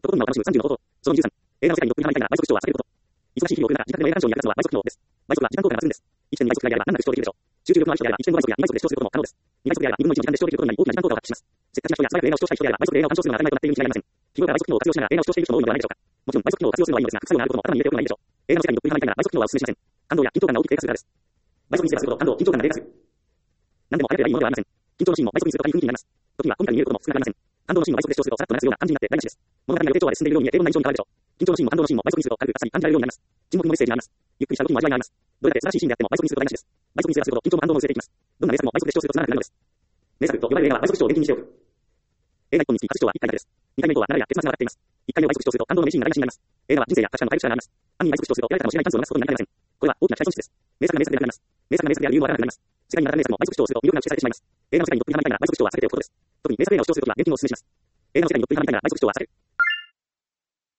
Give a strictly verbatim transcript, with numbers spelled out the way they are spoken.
とことん今を楽しむさんじゅうの方法。そのにじゅうさん。映画の世界にどっぷりハマりたいなら倍速視聴を避けること。忙しい日々を送るなら自宅での映画鑑賞に役立つのは倍速機能です。倍速は時間効果が抜群です。いってんにばい速くらいであれば難なく視聴できるでしょう。集中力のある人であればいってんごばい速やにばい速で視聴することも可能です。にばい速であればにぶんのいちの時間で視聴できることになり大きな時間効果を発揮します。せっかちな人や素早く映画を視聴したい人であれば倍速で映画を鑑賞するのが当たり前となっているに違いありません。日頃から倍速機能を活用しながら映画を視聴している人も多いのではないでしょうか。もちろん倍速機能を活用するのはいいのですが、副作用があることも頭に入れておくのがいいでしょう。映画の世界にどっぷりハマりたいなら倍速機能はお勧めしません。感動や緊張感が大きく低下するからです。倍速にすればするほど感動、緊張感が低下する。何でも早ければいいものではありません。緊張のシーンも倍速にすると大変雰囲気になります。時にはコミカルに見えることも少なくありません。感動のシーンも倍速で視聴するとさらっと流すような感じになって大事です。物語が予定調和で進んでいるように見え平凡な印象に変わるでしょう。緊張のシーンも感動のシーンも倍速にすると軽くかさに感じられるようになります。沈黙のメッセージがあります。ゆっくりした動きも味わいがあります。どれだけ素晴らしいシーンであっても倍速にすると台無しです。倍速にすればするほど緊張も感動も薄れていきます。どんな名作も倍速で視聴するとつまらなくなるのです。名作と呼ばれる映画は倍速視聴を厳禁にしておく。映画いっぽんにつき初視聴はいっかいだけです。にかいめ以降は流れや結末が分かっています。いっかいめを倍速視聴すると感動の名シーンが台無しになります。映画は人生や他者の回復者があります。暗に倍速視聴すると得られたかもしれないチャンスを逃すことになりかねません。これは大きな期待損失です。名作が名作でなくなります。名作が名作である理由もわからなくなります。世界にまた名作も倍速視聴すると魅力が消されてしまいます。映画の世界にどっぷりハマりたいなら倍速視聴は避けておくことです。特に名作映画を視聴するときは厳禁にお勧めします。映画の世界にどっぷりハマりたいなら倍速視聴は避ける。